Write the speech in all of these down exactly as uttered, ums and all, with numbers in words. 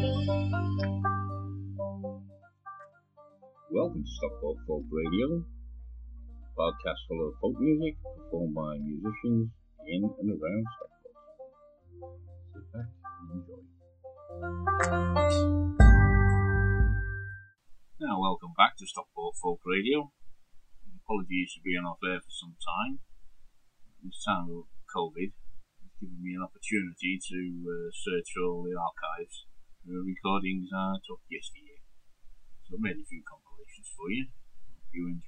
Welcome to Stockport Folk Radio, a podcast full of folk music performed by musicians in and around Stockport. Sit back and enjoy. Now, welcome back to Stockport Folk Radio. Apologies for being off air for some time. This time of COVID has given me an opportunity to uh, search all the archives for recordings I took yesteryear. So I made a few compilations for you. Hope you enjoy.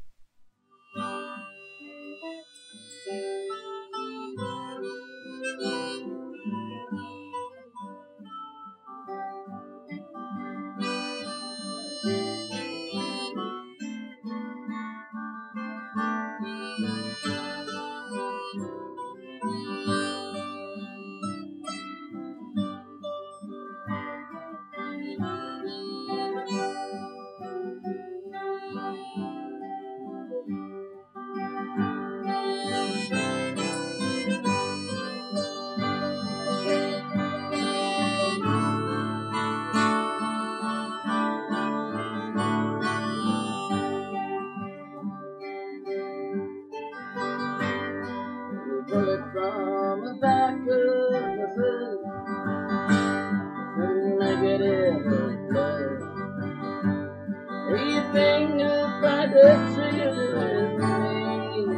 Bullet from the back of the hood, the negative blood. Your finger by the trigger with me.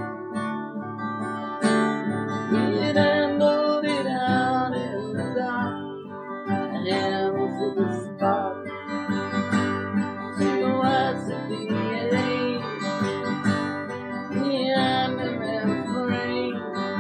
It handled it out in the dark, and hands to the spot. So I said the age, behind the man's brain.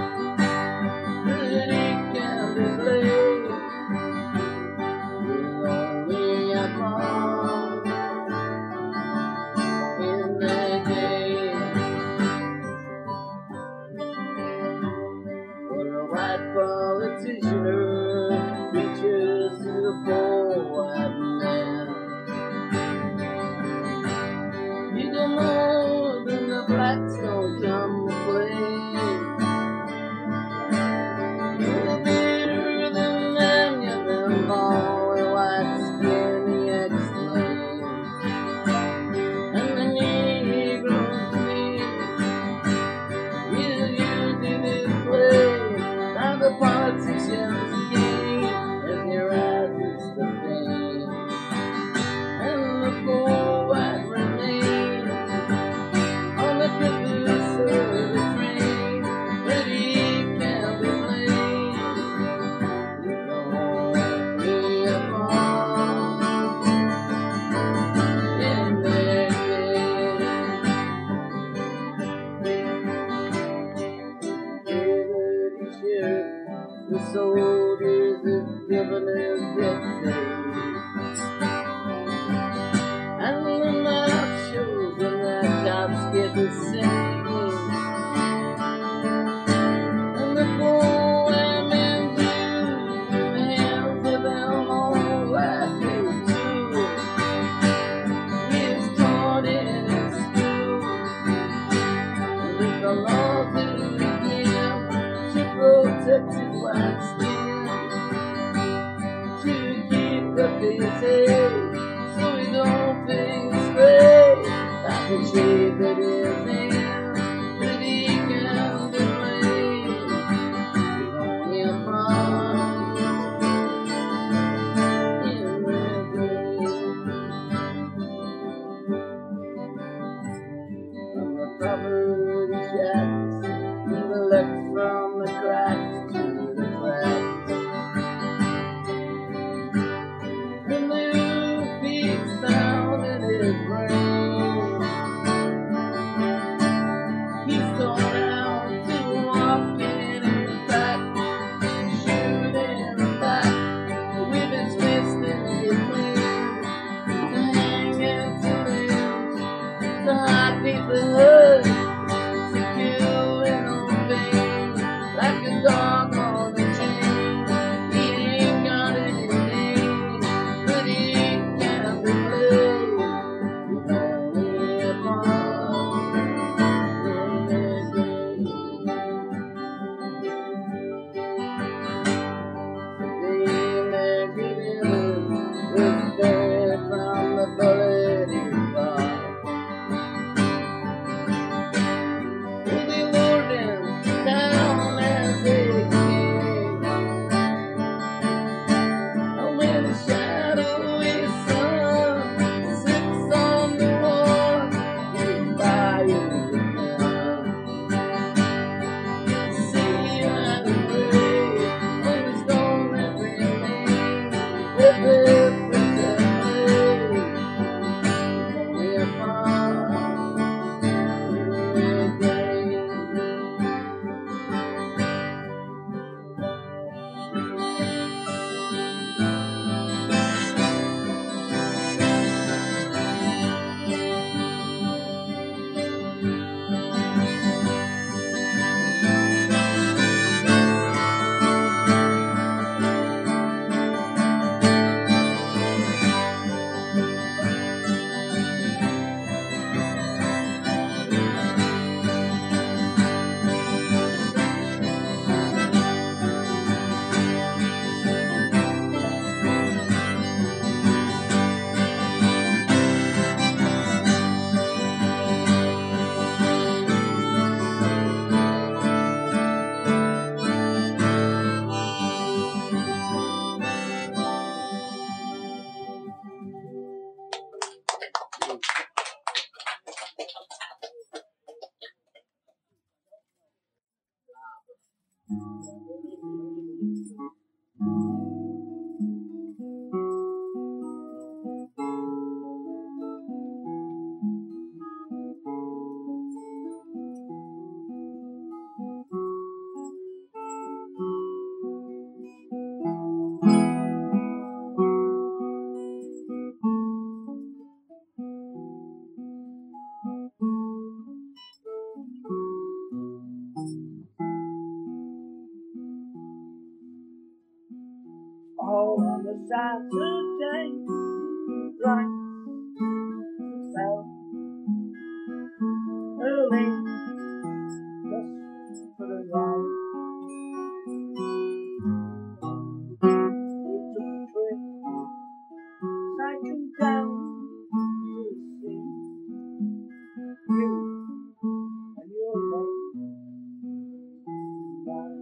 The soldiers have given us death day, and the mouth shows when the cops get the same, and the poor women do the hands of them all like they do. It's torn in its school, and if the law didn't begin to protect it. Skin to keep up his head so he don't think straight. I can shade that his hand that he can delay. He's only a pawn in the grave. From the property shacks he left from the cracks. And the feet down in his brain. all on a Saturday, right fell early just for the ride. We took a trip, cycling down to the sea. You and your mate and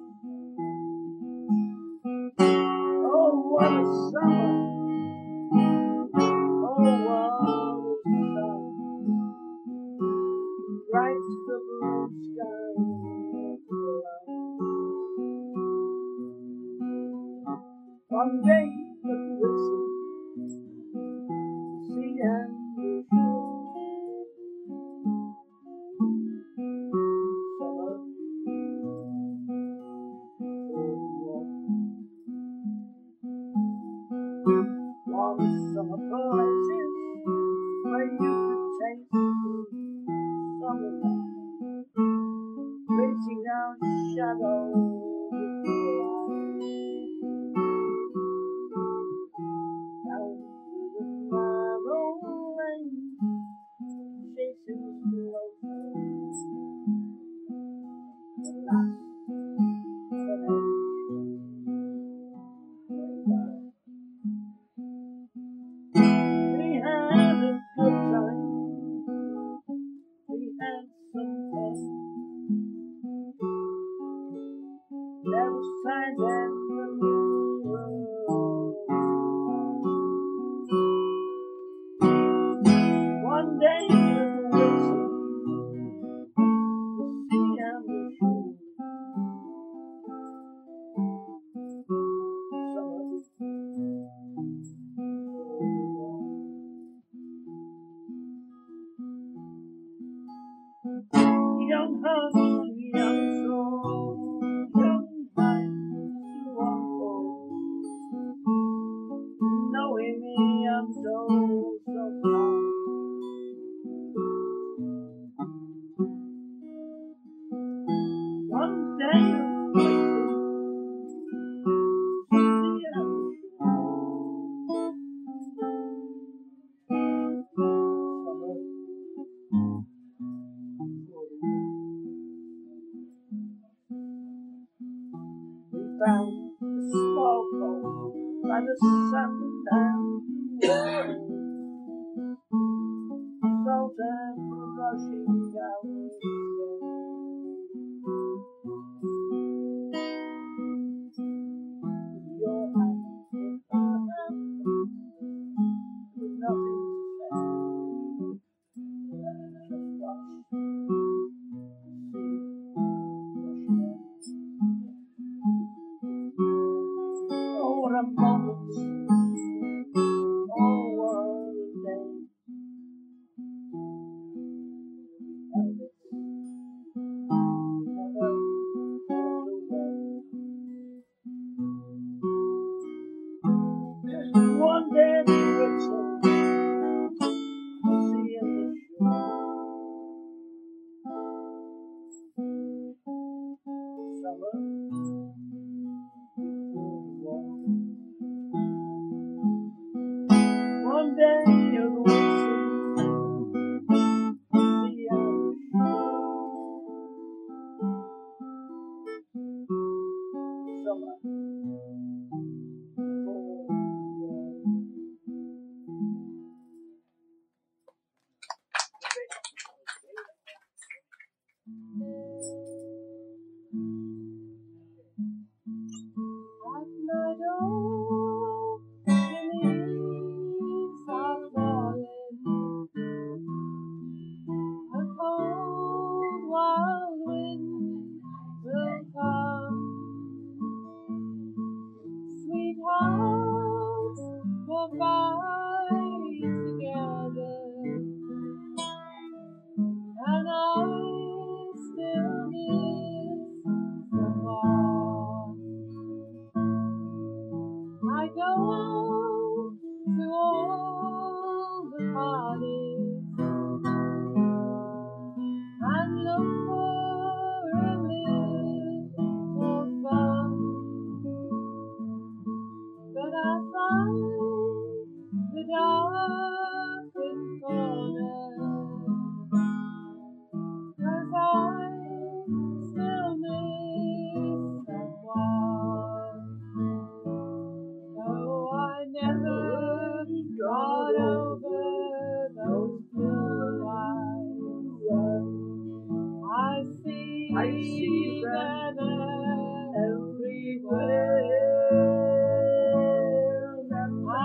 I. Oh, what a summer! Oh, what a summer! Right to the blue sky below. One day but listen, see and be sure. Summer One summer places where you could taste summer rain, racing down shadow with your eyes, down through the narrow lane, chasing slow trains, the last of an age way by. We had a good time, we had some fun. There was signs and the moon. One day you will see the sea and the shore. Summer young hearts, young souls, young minds to unfold. Knowing me, I'm so, so proud. One day of places to see and shore. Summer we found a small boat by the sundown water. Salt and rushing down the with your hand in her hand, with nothing to say, just watch the sea rush in. Oh, what a moment! day of the Irish summer. At night, oh, the leaves are falling. A cold, wild wind will come. Sweethearts will fight together, and I still miss someone. I go out to all the parties and look for a little fun, but I find the darkened corner, 'cause I still miss someone. Though I never got over those blue eyes, I see, I see them everywhere. I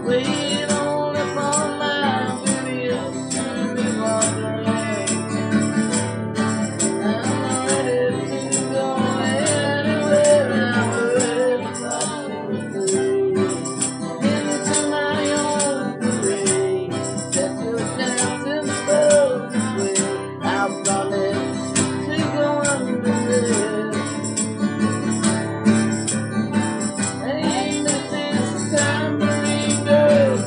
wait only for my videos to be wandering. I'm ready to go anywhere I'm ready to stay. Into my own parade, that's your dancing spells away. I promise to go under this. Ain't this is the time to read, girl?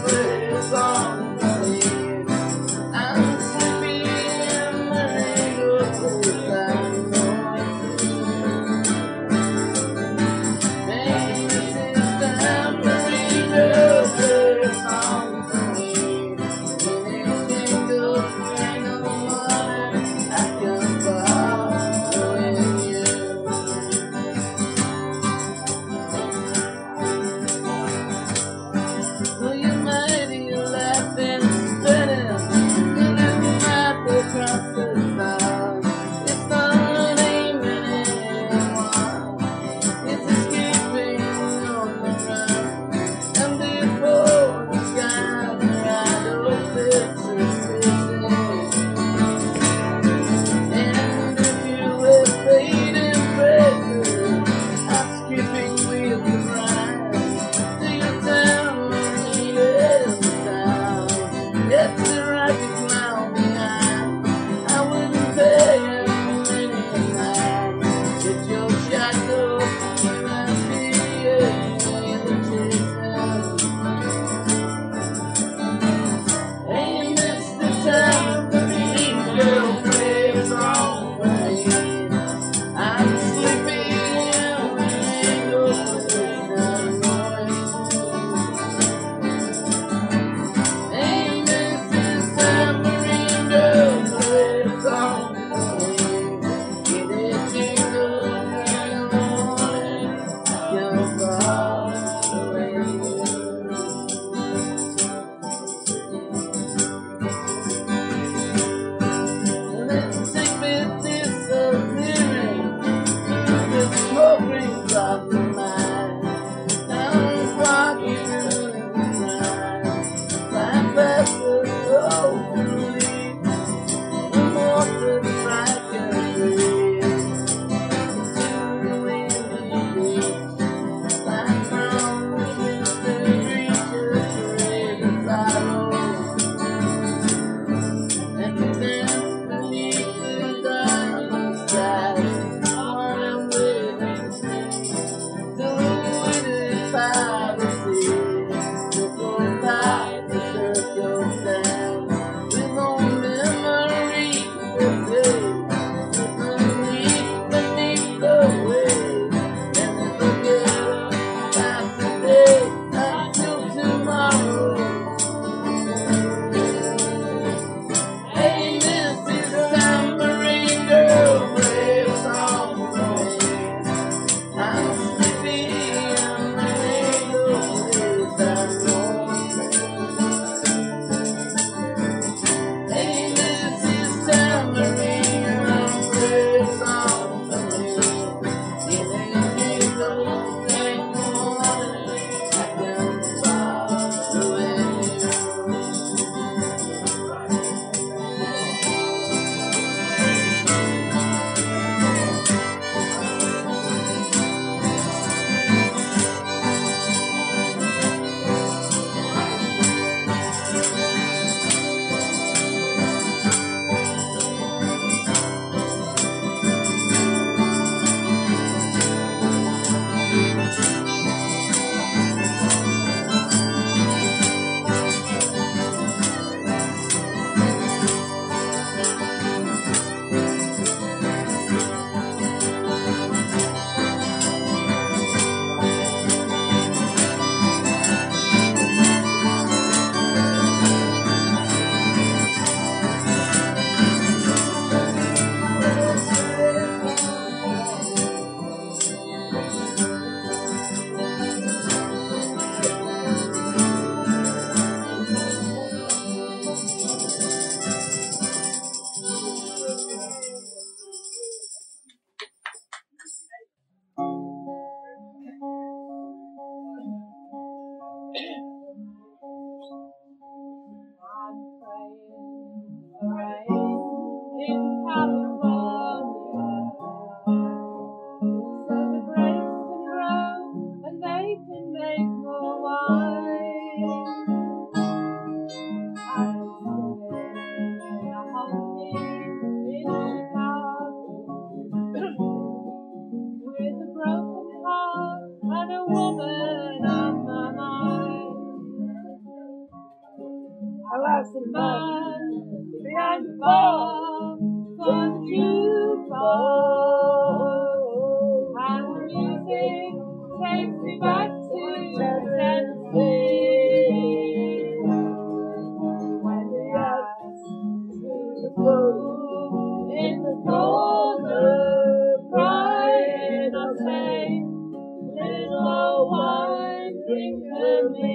life's a man behind the bar for the jukebox, and the music takes me back to Tennessee. When they ask who's the fool in the corner crying, I say, little old wine drinker me.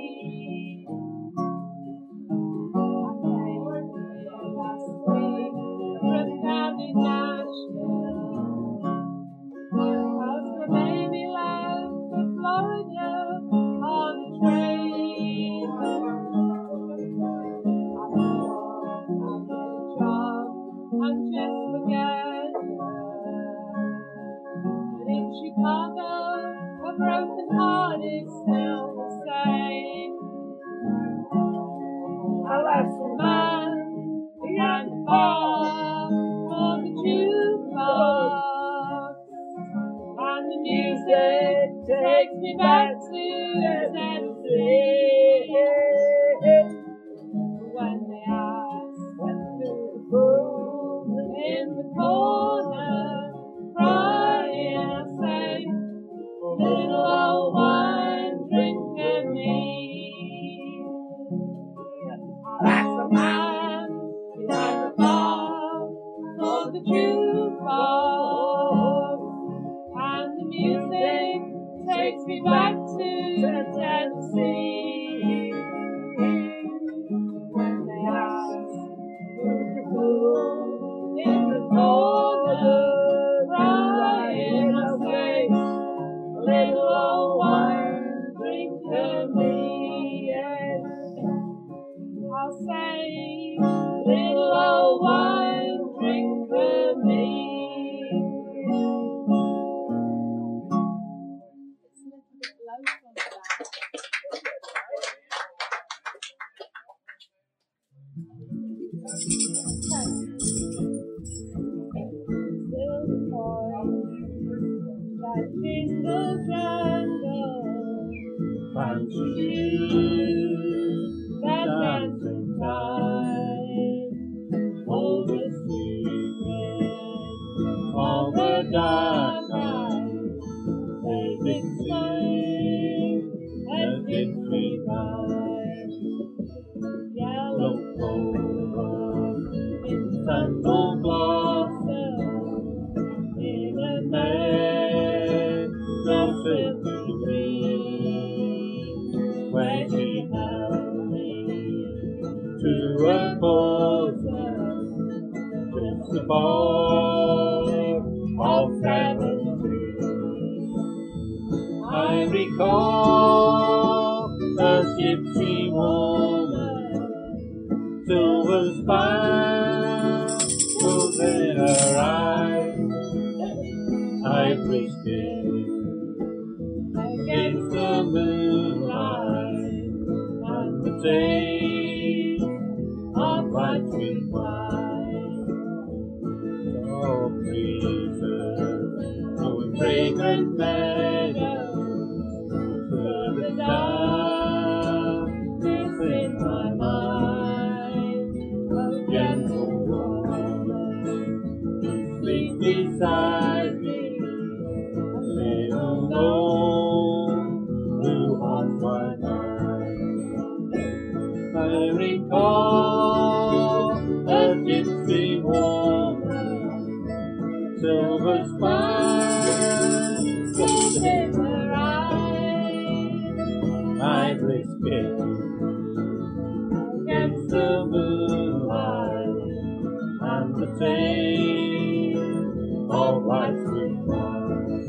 I came here last week from down in Nashville, 'cause my baby left for Florida on a train. I thought I'd get a job and just forget her, but in Chicago a broken heart is still the same. I left a man behind the bar for the jukebox, and the music takes me back to Tennessee. When they ask who's the fool in the corner crying, I say, little old wine drinker me. That's the man behind the bar for the jukebox, and the music takes me back to Tennessee. When they ask who's the fool in the corner crying, I say, little old wine drinker me. Yes, I'll say, little old wine drinker me. It's a little bit low from that. Silver coins that jingle jangle, fancy shoes that dance in time, hold the secrets of the dark night. Let it sing as it revives. Yellow clover in sandal blossom, in a meadow silky green, where she held me to her bosom, just the boy of seventeen. I recall a gypsy woman, silver sparkles in her eyes. I wished it against the moonlight and the taste of my sweet wine. Soft breezes blowing fragrant meadows, further down is in my mind. A gentle woman who sleeps beside me, a little moon who haunts my mind. I recall a gypsy woman, silver sparkles in her eyes. I risk it against the moonlight and the taste of life's sweet wine.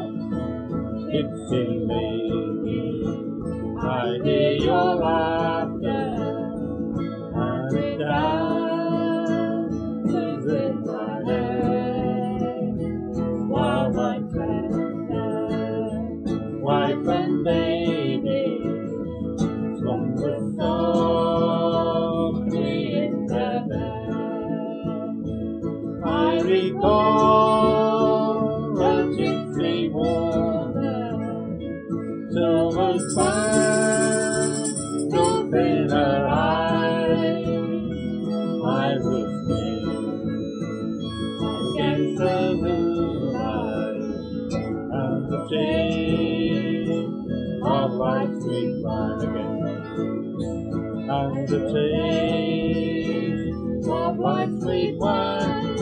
Gypsy lady, I hear your laughter, and it dances in my head, while my tender wife and baby slumber softly in their bed. I recall a gypsy woman, silver sparkles in her eyes. and the taste of life's sweet wine.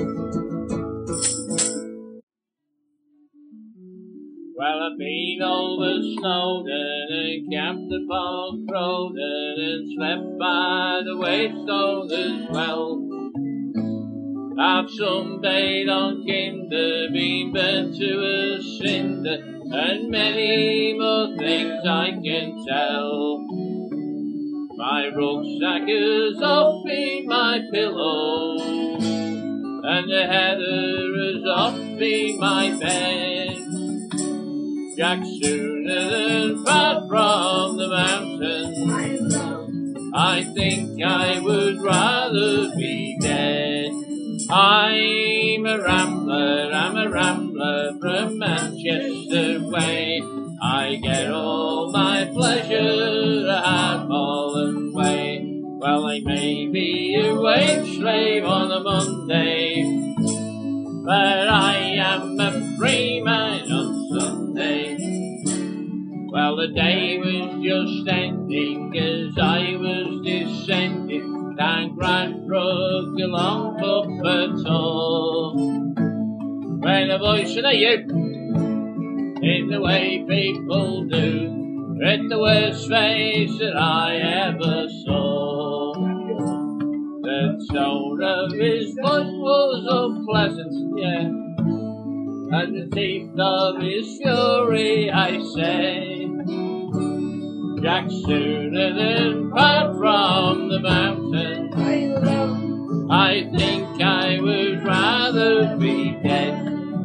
Well, I've been over Snowdon and camped upon Crowdon and slept by the Waystone as well. I've sunbathed on Kinder, been burnt to a cinder, and many more things I can tell. My rucksack is off in my pillow, and the heather is off in my bed. Jack sooner than part from the mountain, I think I would rather be dead. I'm a rambler, I'm a rambler from Manchester way. I get all my pleasure at Holland way. Well, I may be a wage slave on a Monday, but I am a free man on Sunday. Well, the day was just ending as I was descending down Grand Brook along Puppertor, when a voice said, "Hey you," in the way people do, read the worst face that I ever saw. The tone of his voice was unpleasant, yeah, and the teeth of his fury, I say, Jack sooner than part from the mountain, I think I would rather be dead.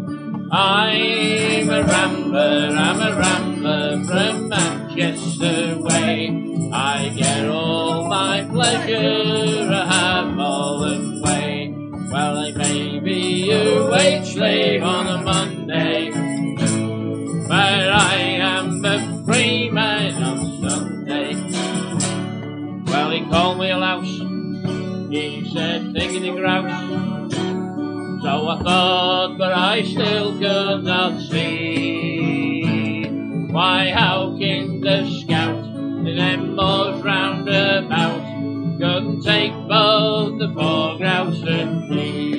I'm a rambler, I'm a rambler from Manchester way. I get all my pleasure at Holland way. Well, I may be a wage slave on a Monday, but I am a free man on Sunday. Well, he called me a louse, he said, "Taking the grouse." So I thought, but I still could not see why, how can the scout in them moors round about couldn't take both the poor grouse and me.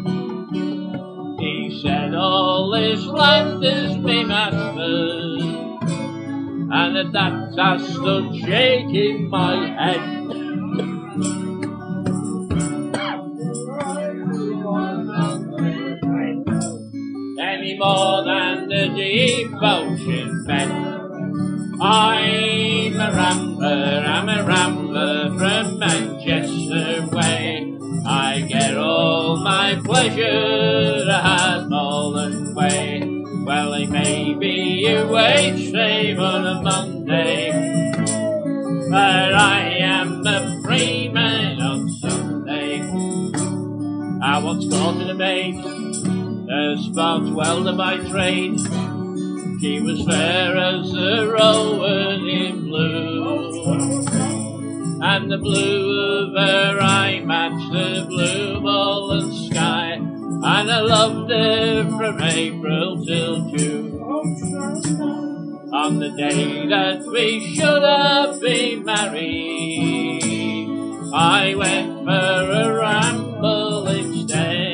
He said, "All this land is me master's," and at that I stood shaking my head. Any more than the deep ocean bed. I'm a rambler, I'm a rambler from Manchester way. I get all my pleasure at Holland way. Well, I may be a wage slave on a Monday, but I am a free man on Sunday. I once caught in a maid, a spark's welder by trade. She was fair as the rowan in blue, and the blue of her eye matched the blue Holland sky, and I loved her from April till June. On the day that we should have been married, I went for a ramble instead.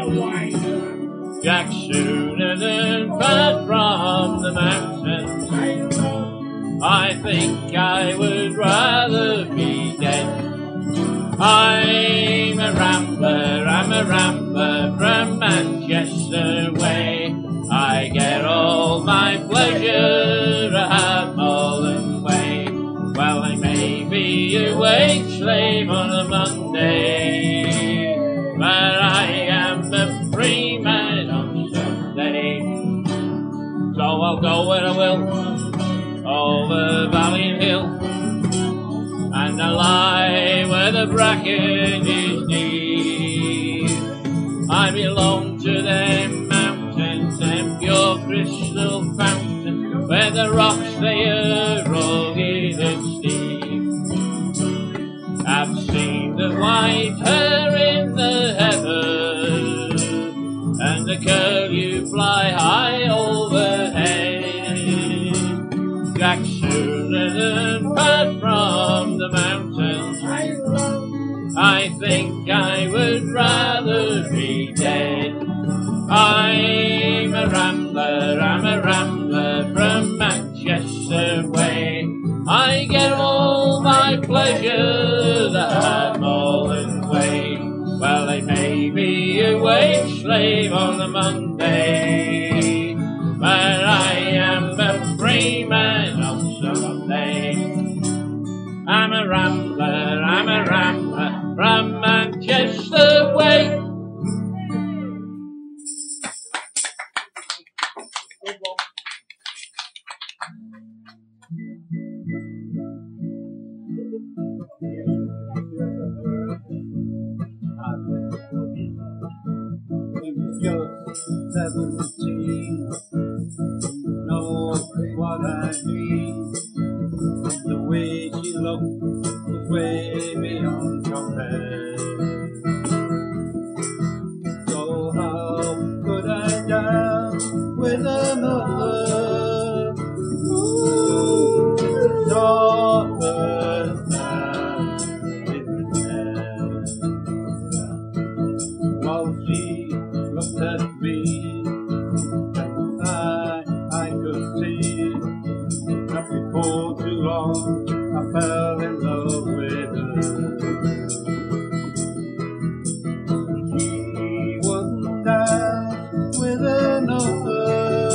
Jack sooner than part from the mountains, I think I would rather be dead. I'm a rambler, I'm a rambler from Manchester way. I get all my pleasure at Holland way. Well, I may be a wage slave on a Monday, but I am a free man on Sunday. So I'll go where I will, over valley and hill, and I'll lie where the bracken is deep. I belong to them mountains, them pure crystal fountains, where the rocks they are rugged and steep. I've seen the white hair in the heavens, and the curlew fly high overhead. Jack sooner than part from the mountains, pleasures at Malden Way. Well, they may be a wage slave on a Monday, but I am a free man on Sunday. I'm a rambler, I'm a rambler from Manchester way. Seventeen, you know what I mean. The way she looked was way beyond compare. So how could I dance with another? Ooh, daughter, that didn't care. While she looked at me, I, I could see that before too long I fell in love with her. She wouldn't dance with another.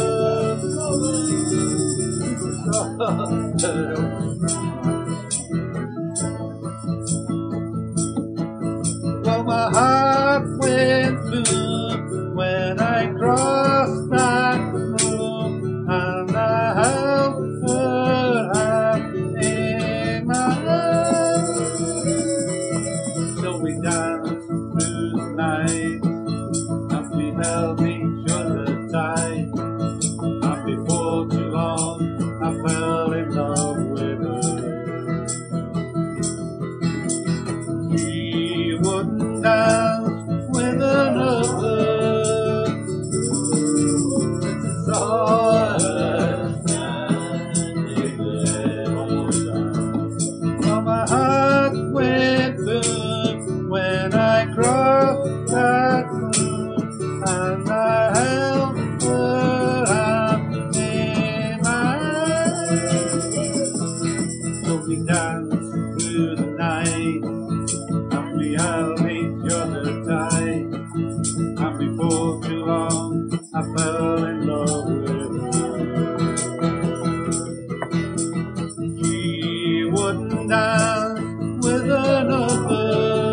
Well, my heart went boom when I crossed that room, and I held her hand in my hand. So we danced through the night, and we held each other tight, and before too long I fell in love with her. She wouldn't dance with another. Saw her standing there. Oh, my heart went boom when I crossed that room, and I held her hand in my hand. So we danced through the night, and we held each other tight, and before too long I fell in love with her. She wouldn't dance with another.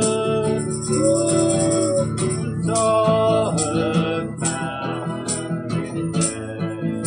Saw her standing there.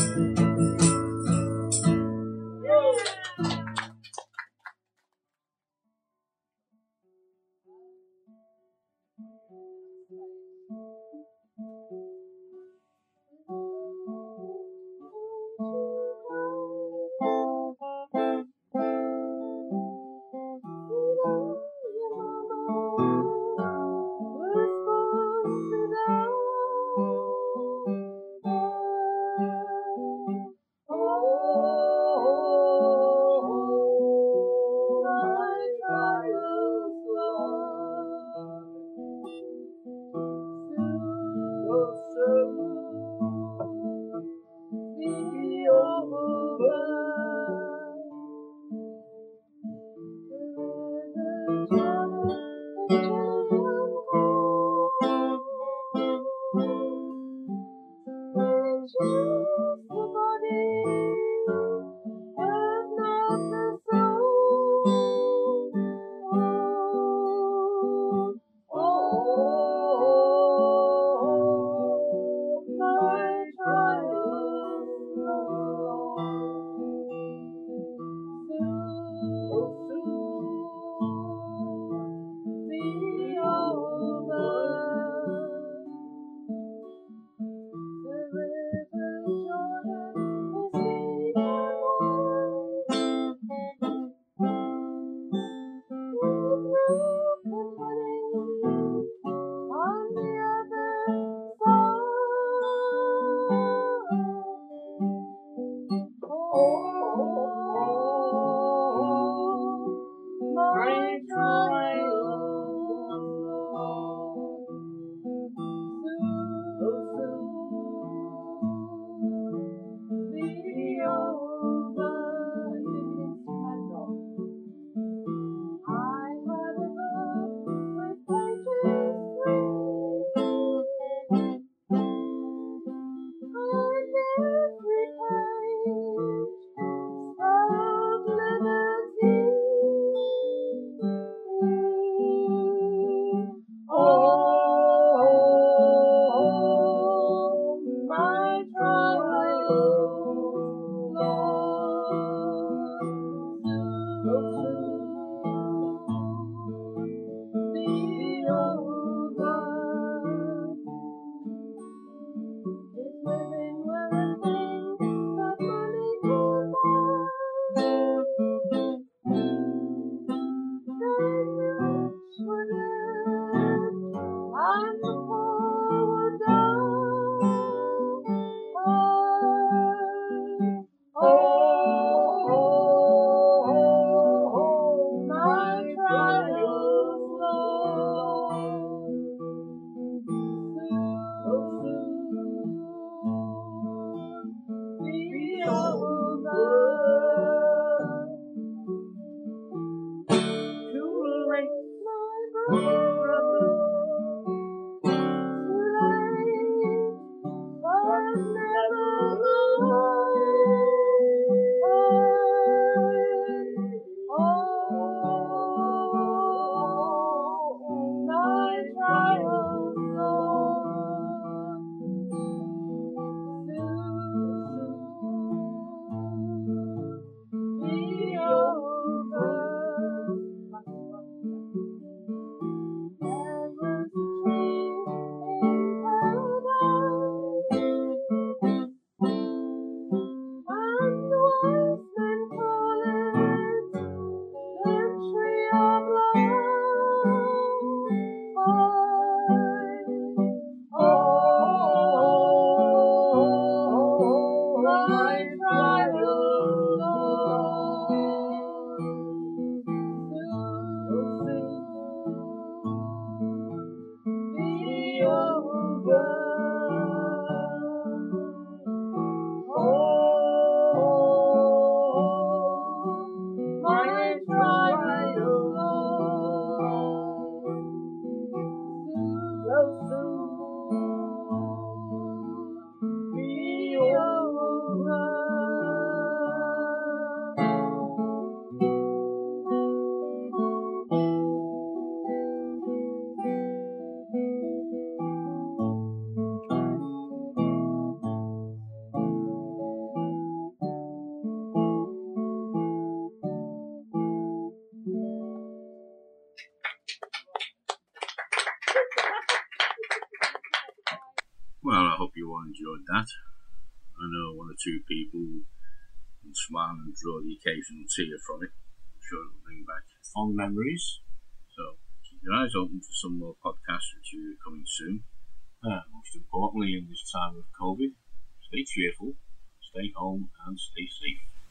Well, I hope you all enjoyed that. I know one or two people will smile and draw the occasional tear from it. I'm sure it will bring back fond memories. So keep your eyes open for some more podcasts which are coming soon. Uh, most importantly, in this time of COVID, stay cheerful, stay home, and stay safe.